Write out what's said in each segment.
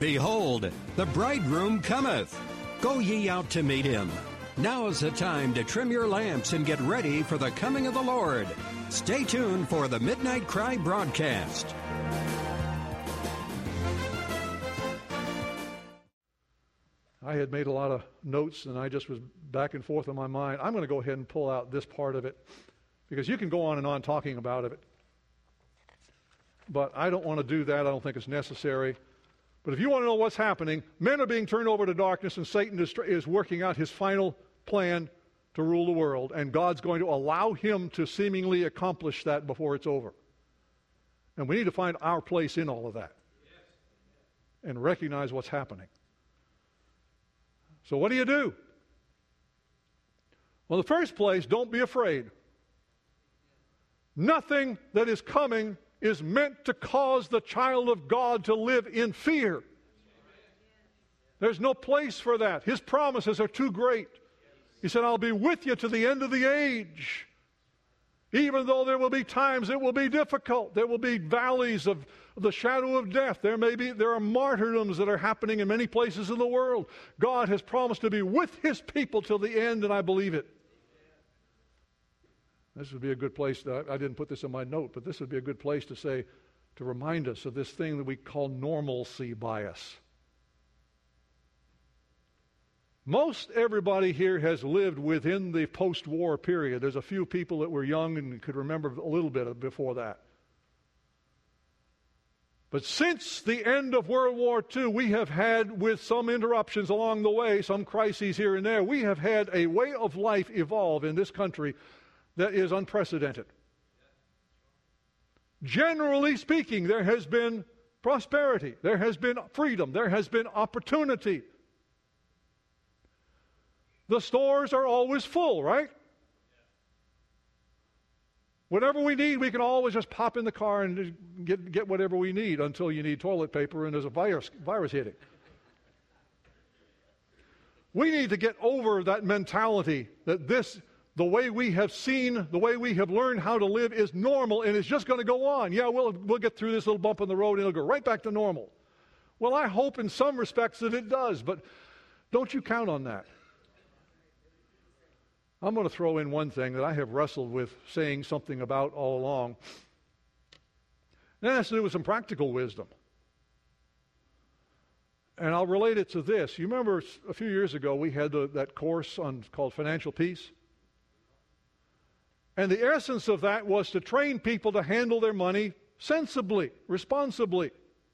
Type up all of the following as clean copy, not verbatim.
Behold, the bridegroom cometh. Go ye out to meet him. Now is the time to trim your lamps and get ready for the coming of the Lord. Stay tuned for the Midnight Cry broadcast. I had made a lot of notes, and I just was back and forth in my mind. I'm going to go ahead and pull out this part of it, because you can go on and on talking about it. But I don't want to do that. I don't think it's necessary. But if you want to know what's happening, men are being turned over to darkness, and Satan is working out his final plan to rule the world, and God's going to allow him to seemingly accomplish that before it's over. And we need to find our place in all of that and recognize what's happening. So what do you do? Well, in the first place, don't be afraid. Nothing that is coming is meant to cause the child of God to live in fear. There's no place for that. His promises are too great. He said, I'll be with you to the end of the age. Even though there will be times it will be difficult. There will be valleys of the shadow of death. There are martyrdoms that are happening in many places in the world. God has promised to be with His people till the end, and I believe it. This would be a good place. I didn't put this in my note, but this would be a good place to remind us of this thing that we call normalcy bias. Most everybody here has lived within the post-war period. There's a few people that were young and could remember a little bit before that. But since the end of World War II, we have had, with some interruptions along the way, some crises here and there, we have had a way of life evolve in this country that is unprecedented. Generally speaking, there has been prosperity, there has been freedom, there has been opportunity. The stores are always full, right? Whatever we need, we can always just pop in the car and get whatever we need until you need toilet paper and there's a virus hitting. We need to get over that mentality that the way we have seen, the way we have learned how to live is normal and it's just going to go on. Yeah, we'll get through this little bump in the road and it'll go right back to normal. Well, I hope in some respects that it does, but don't you count on that. I'm going to throw in one thing that I have wrestled with saying something about all along. And that has to do with some practical wisdom. And I'll relate it to this. You remember a few years ago we had that course called Financial Peace? And the essence of that was to train people to handle their money sensibly, responsibly.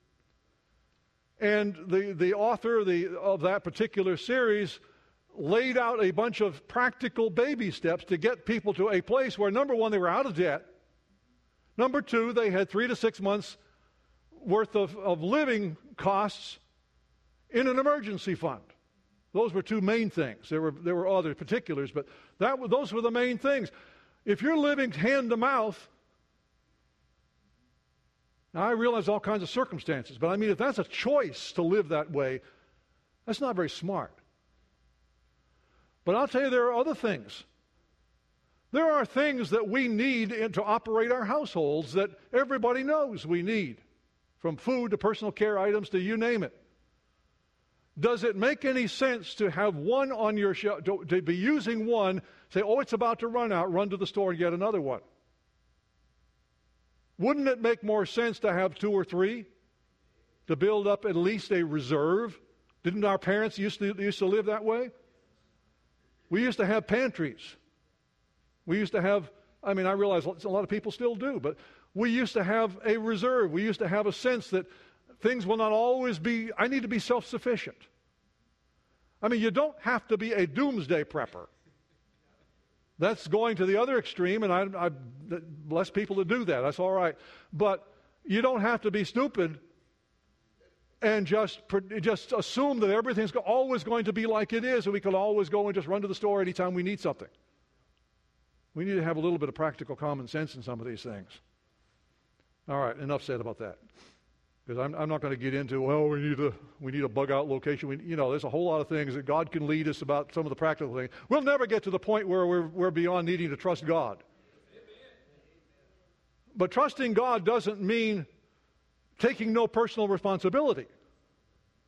And the author of that particular series laid out a bunch of practical baby steps to get people to a place where, number one, they were out of debt. Number two, they had 3 to 6 months worth of living costs in an emergency fund. Those were two main things. There were other particulars, but those were the main things. If you're living hand to mouth, now I realize all kinds of circumstances, but I mean, if that's a choice to live that way, that's not very smart. But I'll tell you, there are other things. There are things that we need to operate our households that everybody knows we need, from food to personal care items to you name it. Does it make any sense to have one on your shelf, to be using one, say, oh, it's about to run out, run to the store and get another one? Wouldn't it make more sense to have 2 or 3, to build up at least a reserve? Didn't our parents used to live that way? We used to have pantries. We used to have, I realize a lot of people still do, but we used to have a reserve. We used to have a sense that things will not always be, I need to be self-sufficient. You don't have to be a doomsday prepper. That's going to the other extreme, and I bless people to do that. That's all right. But you don't have to be stupid and just assume that everything's always going to be like it is, and we can always go and just run to the store anytime we need something. We need to have a little bit of practical common sense in some of these things. All right, enough said about that. Because I'm not going to get into, well, we need a bug-out location. There's a whole lot of things that God can lead us about some of the practical things. We'll never get to the point where we're beyond needing to trust God. But trusting God doesn't mean taking no personal responsibility.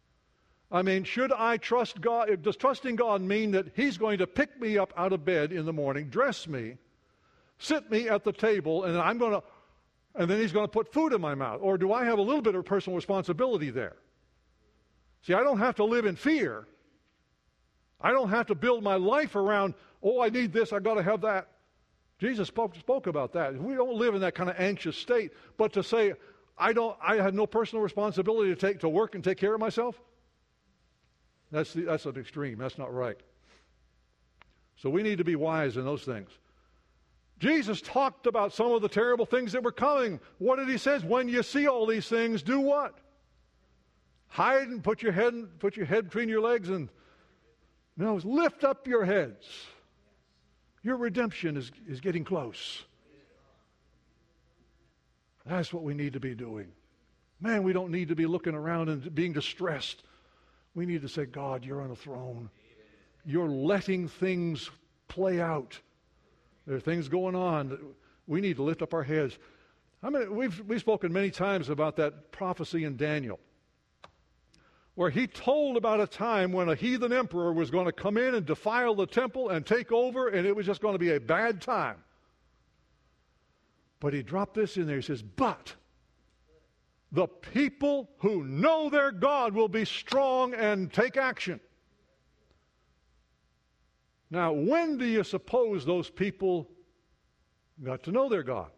I mean, should I trust God? Does trusting God mean that He's going to pick me up out of bed in the morning, dress me, sit me at the table, and then He's going to put food in my mouth? Or do I have a little bit of personal responsibility there? See, I don't have to live in fear. I don't have to build my life around, oh, I need this, I've got to have that. Jesus spoke about that. We don't live in that kind of anxious state. But to say, I have no personal responsibility to work and take care of myself, that's an extreme. That's not right. So we need to be wise in those things. Jesus talked about some of the terrible things that were coming. What did He say? When you see all these things, do what? Hide and put your head between your legs and lift up your heads. Your redemption is getting close. That's what we need to be doing. Man, we don't need to be looking around and being distressed. We need to say, God, you're on a throne. You're letting things play out. There are things going on. We need to lift up our heads. I mean, we've spoken many times about that prophecy in Daniel, where he told about a time when a heathen emperor was going to come in and defile the temple and take over, and it was just going to be a bad time. But he dropped this in there. He says, but the people who know their God will be strong and take action. Now, when do you suppose those people got to know their God?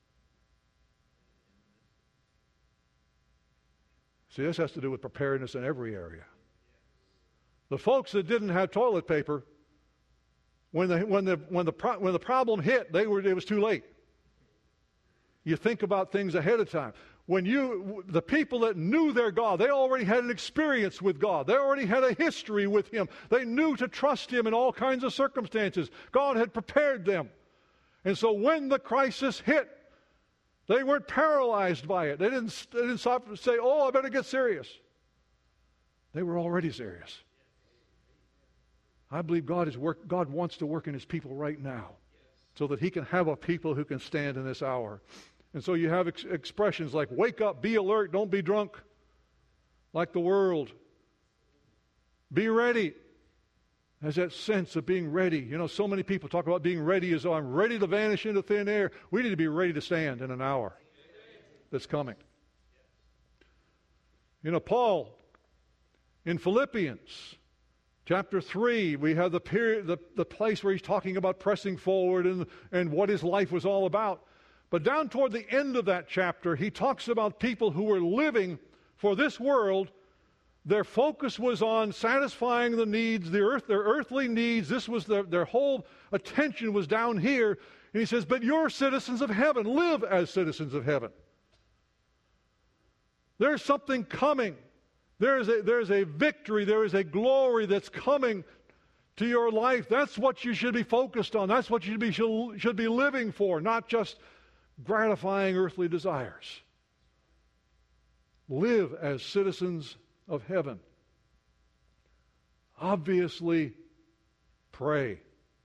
See, this has to do with preparedness in every area. The folks that didn't have toilet paper, when the problem hit, it was too late. You think about things ahead of time. The people that knew their God, they already had an experience with God. They already had a history with Him. They knew to trust Him in all kinds of circumstances. God had prepared them. And so when the crisis hit, they weren't paralyzed by it. They didn't stop to say, oh, I better get serious. They were already serious. I believe God wants to work in His people right now so that He can have a people who can stand in this hour. And so you have expressions like, wake up, be alert, don't be drunk, like the world. Be ready. There's that sense of being ready. You know, so many people talk about being ready as though I'm ready to vanish into thin air. We need to be ready to stand in an hour that's coming. You know, Paul, in Philippians chapter 3, we have the place where he's talking about pressing forward and what his life was all about. But down toward the end of that chapter, he talks about people who were living for this world. Their focus was on satisfying the needs, their earthly needs. This was their whole attention was down here. And he says, but you're citizens of heaven. Live as citizens of heaven. There's something coming. There's a victory. There is a glory that's coming to your life. That's what you should be focused on. That's what you should be living for, not just gratifying earthly desires. Live as citizens of heaven. Obviously, pray.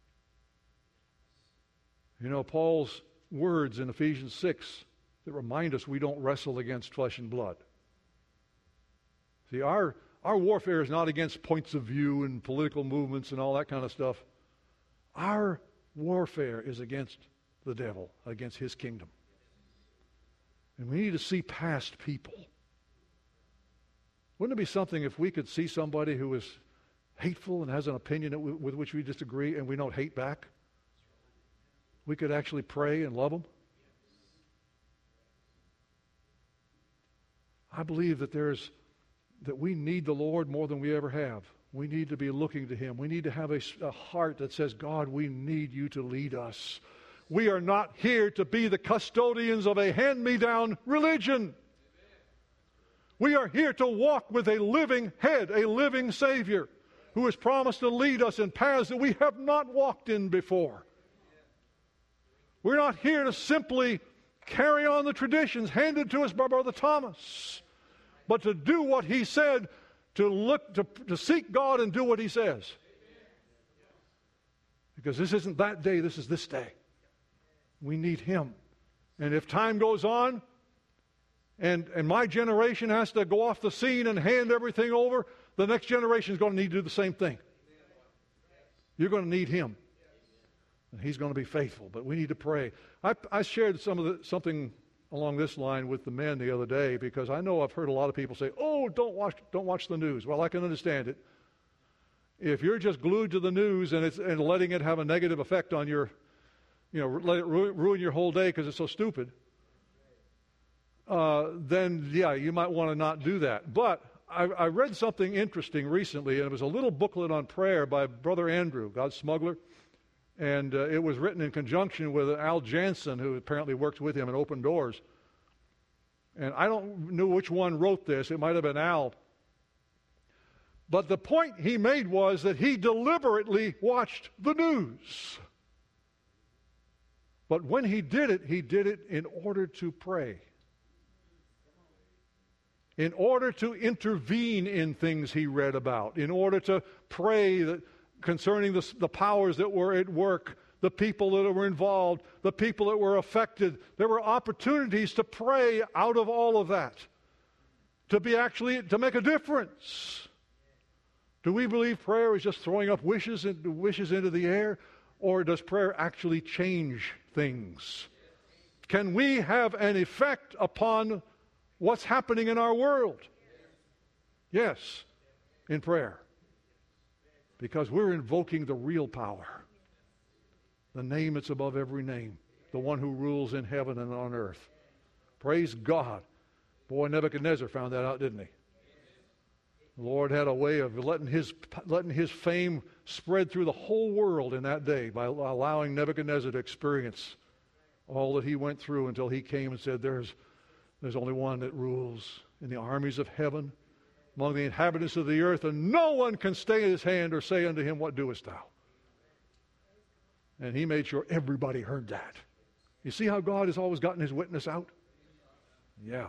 You know, Paul's words in Ephesians 6 that remind us we don't wrestle against flesh and blood. See, our warfare is not against points of view and political movements and all that kind of stuff. Our warfare is against the devil, against his kingdom. And we need to see past people. Wouldn't it be something if we could see somebody who is hateful and has an opinion with which we disagree and we don't hate back? We could actually pray and love them. I believe that we need the Lord more than we ever have. We need to be looking to Him. We need to have a heart that says, God, we need you to lead us. We are not here to be the custodians of a hand-me-down religion. We are here to walk with a living head, a living Savior, who has promised to lead us in paths that we have not walked in before. We're not here to simply carry on the traditions handed to us by Brother Thomas, but to do what he said, to seek God and do what He says. Because this isn't that day, this is this day. We need Him. And if time goes on, and my generation has to go off the scene and hand everything over, the next generation is going to need to do the same thing. You're going to need him. And he's going to be faithful. But we need to pray. I shared something along this line with the men the other day, because I know I've heard a lot of people say, "Oh, don't watch the news." Well, I can understand it. If you're just glued to the news and letting it have a negative effect on your, let it ruin your whole day because it's so stupid, then yeah, you might want to not do that. But I read something interesting recently, and it was a little booklet on prayer by Brother Andrew, God's smuggler, and it was written in conjunction with Al Jansen, who apparently works with him in Open Doors. And I don't know which one wrote this. It might have been Al. But the point he made was that he deliberately watched the news. But when he did it in order to pray. In order to intervene in things he read about. In order to pray concerning the powers that were at work, the people that were involved, the people that were affected. There were opportunities to pray out of all of that. To make a difference. Do we believe prayer is just throwing up wishes into the air? Or does prayer actually change things? Can we have an effect upon what's happening in our world? Yes, in prayer. Because we're invoking the real power. The name that's above every name. The one who rules in heaven and on earth. Praise God. Boy, Nebuchadnezzar found that out, didn't he? The Lord had a way of letting his fame spread through the whole world in that day by allowing Nebuchadnezzar to experience all that he went through until he came and said, there's only one that rules in the armies of heaven, among the inhabitants of the earth, and no one can stay his hand or say unto him, what doest thou? And he made sure everybody heard that. You see how God has always gotten his witness out? Yeah.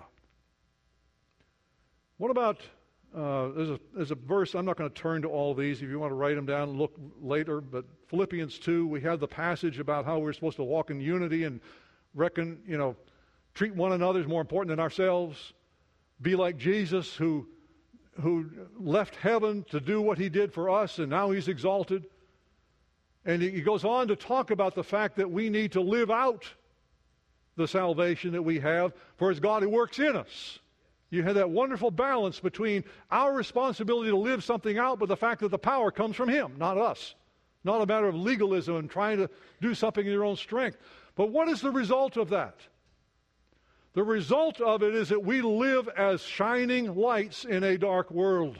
What about... There's a verse. I'm not going to turn to all these. If you want to write them down, look later. But Philippians 2, we have the passage about how we're supposed to walk in unity and treat one another as more important than ourselves. Be like Jesus, who left heaven to do what he did for us, and now he's exalted. And he goes on to talk about the fact that we need to live out the salvation that we have, for it's God who works in us. You have that wonderful balance between our responsibility to live something out, but the fact that the power comes from him, not us. Not a matter of legalism and trying to do something in your own strength. But what is the result of that? The result of it is that we live as shining lights in a dark world.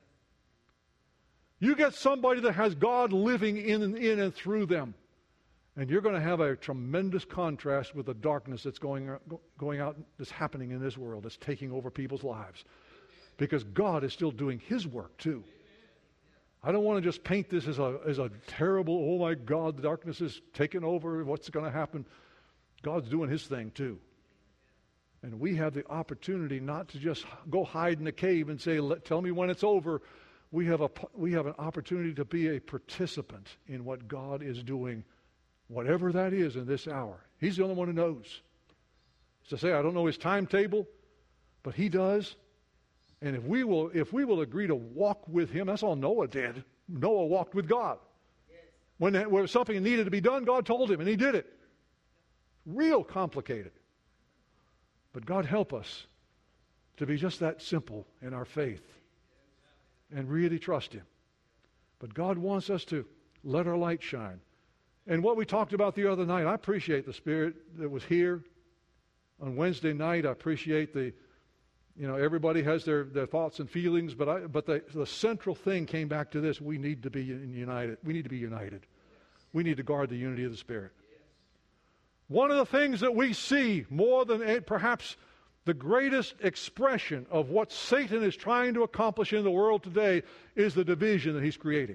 You get somebody that has God living in and through them, and you're going to have a tremendous contrast with the darkness that's going out, that's happening in this world, that's taking over people's lives. Because God is still doing his work too. I don't want to just paint this as a terrible, oh my God, the darkness is taking over, what's going to happen? God's doing his thing too. And we have the opportunity not to just go hide in a cave and say, tell me when it's over. We have an opportunity to be a participant in what God is doing, whatever that is in this hour. He's the only one who knows. To say, I don't know his timetable, but he does. And if we will agree to walk with him, that's all Noah did. Noah walked with God. When something needed to be done, God told him, and he did it. Real complicated. But God help us to be just that simple in our faith and really trust him. But God wants us to let our light shine. And what we talked about the other night, I appreciate the spirit that was here on Wednesday night. I appreciate everybody has their thoughts and feelings, but the central thing came back to this: we need to be united. We need to be united. We need to guard the unity of the Spirit. One of the things that we see more than perhaps the greatest expression of what Satan is trying to accomplish in the world today is the division that he's creating.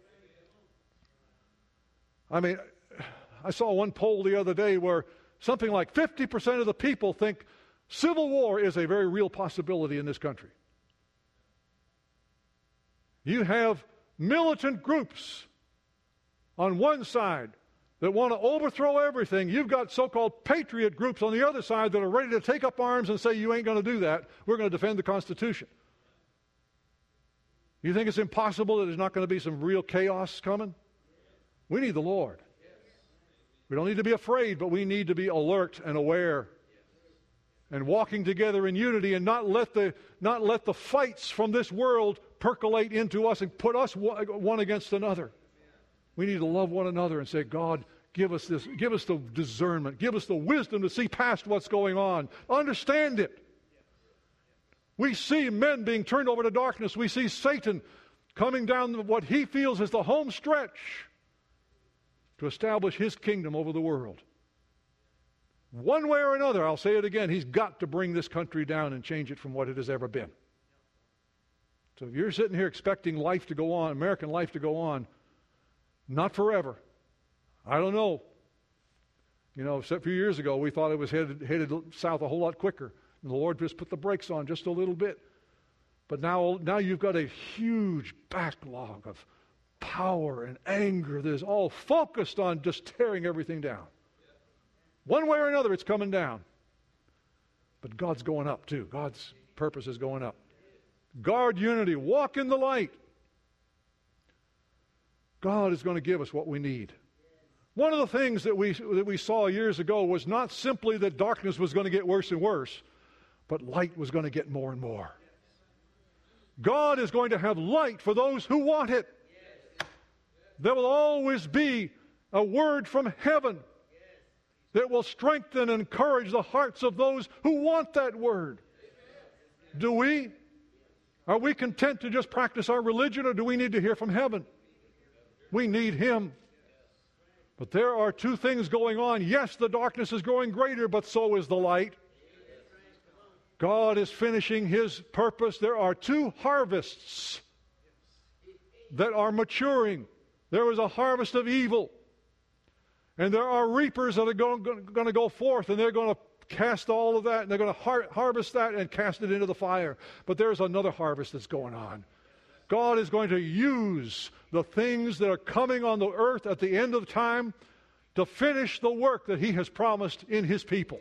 I mean, I saw one poll the other day where something like 50% of the people think civil war is a very real possibility in this country. You have militant groups on one side that want to overthrow everything. You've got so-called patriot groups on the other side that are ready to take up arms and say, you ain't going to do that. We're going to defend the Constitution. You think it's impossible that there's not going to be some real chaos coming? We need the Lord. We don't need to be afraid, but we need to be alert and aware and walking together in unity, and not let the fights from this world percolate into us and put us one against another. We need to love one another and say, God, give us this, give us the discernment, give us the wisdom to see past what's going on. Understand it. We see men being turned over to darkness. We see Satan coming down what he feels is the home stretch to establish his kingdom over the world. One way or another, I'll say it again, he's got to bring this country down and change it from what it has ever been. So if you're sitting here expecting life to go on, American life to go on, not forever. I don't know. You know, a few years ago, we thought it was headed south a whole lot quicker. And the Lord just put the brakes on just a little bit. But now you've got a huge backlog of power and anger that is all focused on just tearing everything down. One way or another, it's coming down. But God's going up too. God's purpose is going up. Guard unity. Walk in the light. God is going to give us what we need. One of the things that we saw years ago was not simply that darkness was going to get worse and worse, but light was going to get more and more. God is going to have light for those who want it. There will always be a word from heaven that will strengthen and encourage the hearts of those who want that word. Do we? Are we content to just practice our religion, or do we need to hear from heaven? We need Him. But there are two things going on. Yes, the darkness is growing greater, but so is the light. God is finishing His purpose. There are two harvests that are maturing. There is a harvest of evil. And there are reapers that are going to go forth, and they're going to cast all of that, and they're going to harvest that and cast it into the fire. But there's another harvest that's going on. God is going to use the things that are coming on the earth at the end of time to finish the work that He has promised in His people.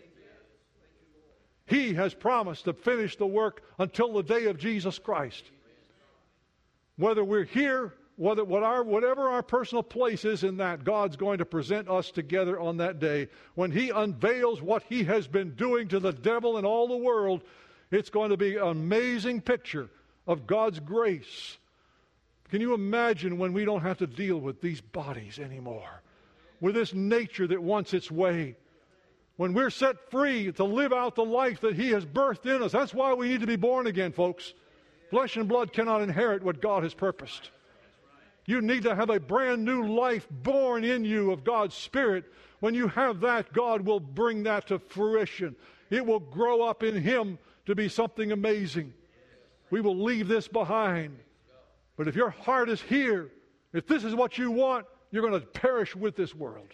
He has promised to finish the work until the day of Jesus Christ. Whether we're here, whatever our personal place is in that, God's going to present us together on that day. When He unveils what He has been doing to the devil and all the world, it's going to be an amazing picture of God's grace. Can you imagine when we don't have to deal with these bodies anymore? With this nature that wants its way? When we're set free to live out the life that He has birthed in us. That's why we need to be born again, folks. Flesh and blood cannot inherit what God has purposed. You need to have a brand new life born in you of God's Spirit. When you have that, God will bring that to fruition. It will grow up in Him to be something amazing. We will leave this behind. But if your heart is here, if this is what you want, you're going to perish with this world.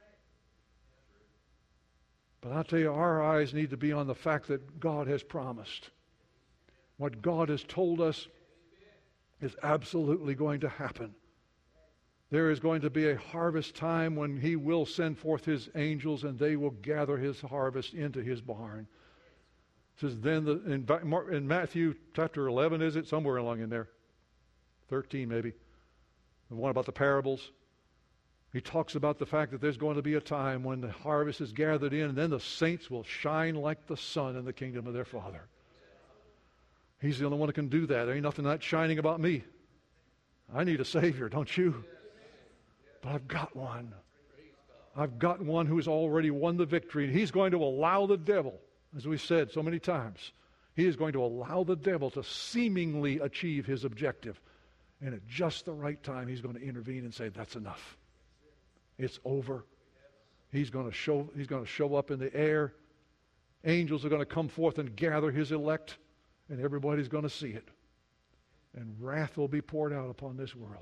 But I'll tell you, our eyes need to be on the fact that God has promised. What God has told us is absolutely going to happen. There is going to be a harvest time when He will send forth His angels, and they will gather His harvest into His barn. It says then in Matthew chapter 11, is it? Somewhere along in there. 13 maybe. The one about the parables. He talks about the fact that there's going to be a time when the harvest is gathered in, and then the saints will shine like the sun in the kingdom of their Father. He's the only one who can do that. There ain't nothing that shining about me. I need a Savior, don't you? But I've got one. I've got one who has already won the victory, and He's going to allow the devil, as we said so many times, He is going to allow the devil to seemingly achieve his objective. And at just the right time, He's going to intervene and say, that's enough. It's over. He's going to show up in the air. Angels are going to come forth and gather His elect, and everybody's going to see it. And wrath will be poured out upon this world.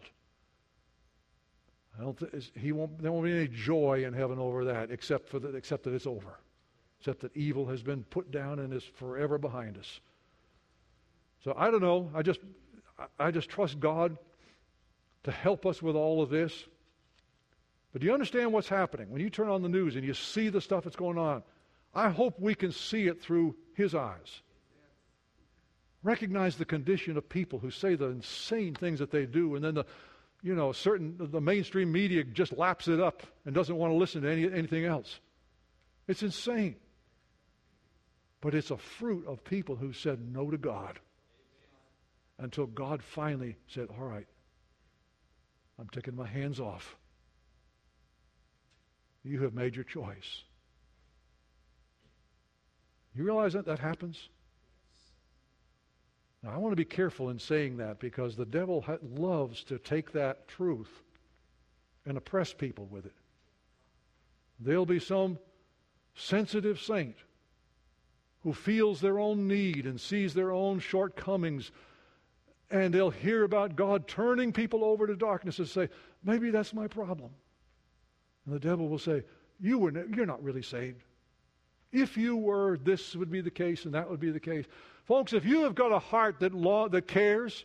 There won't be any joy in heaven over that, except that it's over. Except that evil has been put down and is forever behind us. So I don't know. I just trust God to help us with all of this. But do you understand what's happening? When you turn on the news and you see the stuff that's going on, I hope we can see it through His eyes. Recognize the condition of people who say the insane things that they do, and then the mainstream media just laps it up and doesn't want to listen to anything else. It's insane. But it's a fruit of people who said no to God until God finally said, all right, I'm taking my hands off. You have made your choice. You realize that happens? Now, I want to be careful in saying that because the devil loves to take that truth and oppress people with it. There'll be some sensitive saint who feels their own need and sees their own shortcomings, and they'll hear about God turning people over to darkness and say, maybe that's my problem. And the devil will say, you're not really saved. If you were, this would be the case and that would be the case. Folks, if you have got a heart that cares,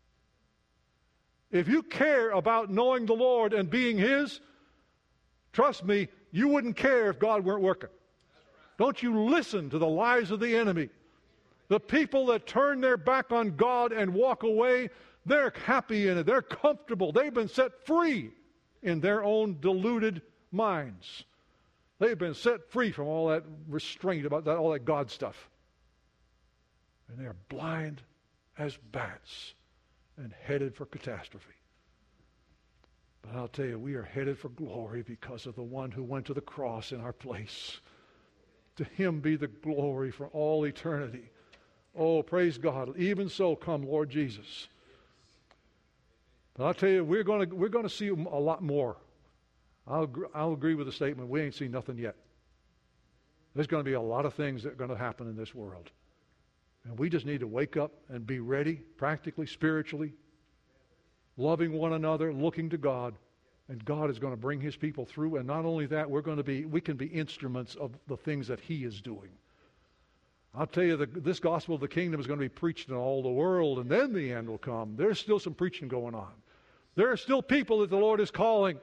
if you care about knowing the Lord and being His, trust me, you wouldn't care if God weren't working. Don't you listen to the lies of the enemy. The people that turn their back on God and walk away, they're happy in it. They're comfortable. They've been set free in their own deluded minds. They've been set free from all that restraint about that, all that God stuff. And they're blind as bats and headed for catastrophe. But I'll tell you, we are headed for glory because of the one who went to the cross in our place. To Him be the glory for all eternity. Oh, praise God. Even so, come, Lord Jesus. But I'll tell you, we're going to see a lot more. I'll agree with the statement, we ain't seen nothing yet. There's going to be a lot of things that are going to happen in this world. And we just need to wake up and be ready, practically, spiritually, loving one another, looking to God. And God is going to bring His people through. And not only that, we can be instruments of the things that He is doing. I'll tell you, this gospel of the kingdom is going to be preached in all the world, and then the end will come. There's still some preaching going on. There are still people that the Lord is calling.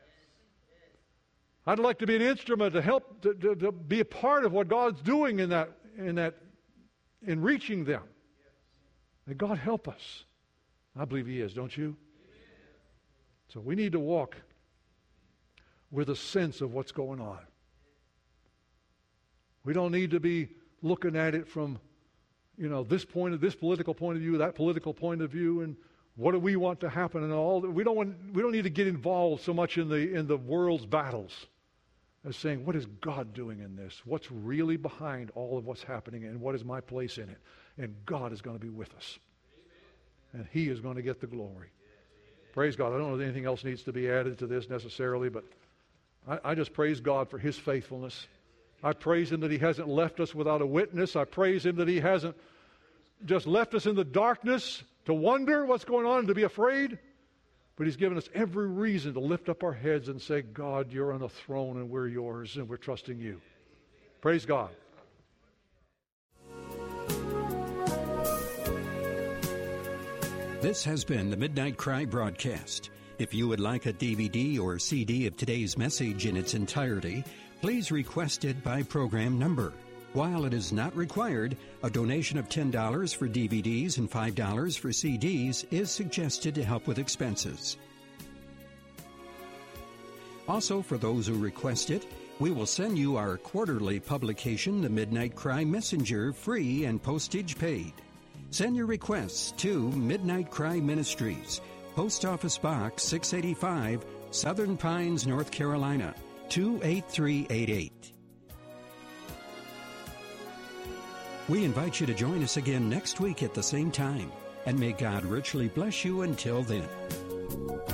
I'd like to be an instrument to help to be a part of what God's doing in reaching them. May God help us. I believe He is, don't you? So we need to walk with a sense of what's going on. We don't need to be looking at it from, this political point of view, that political point of view, and what do we want to happen and all. We don't need to get involved so much in the world's battles as saying, what is God doing in this? What's really behind all of what's happening, and what is my place in it? And God is going to be with us. And He is going to get the glory. Praise God. I don't know if anything else needs to be added to this necessarily, but I just praise God for His faithfulness. I praise Him that He hasn't left us without a witness. I praise Him that He hasn't just left us in the darkness to wonder what's going on and to be afraid. But He's given us every reason to lift up our heads and say, God, You're on the throne and we're Yours and we're trusting You. Praise God. This has been the Midnight Cry broadcast. If you would like a DVD or CD of today's message in its entirety, please request it by program number. While it is not required, a donation of $10 for DVDs and $5 for CDs is suggested to help with expenses. Also, for those who request it, we will send you our quarterly publication, The Midnight Cry Messenger, free and postage paid. Send your requests to Midnight Cry Ministries, Post Office Box 685, Southern Pines, North Carolina, 28388. We invite you to join us again next week at the same time, and may God richly bless you until then.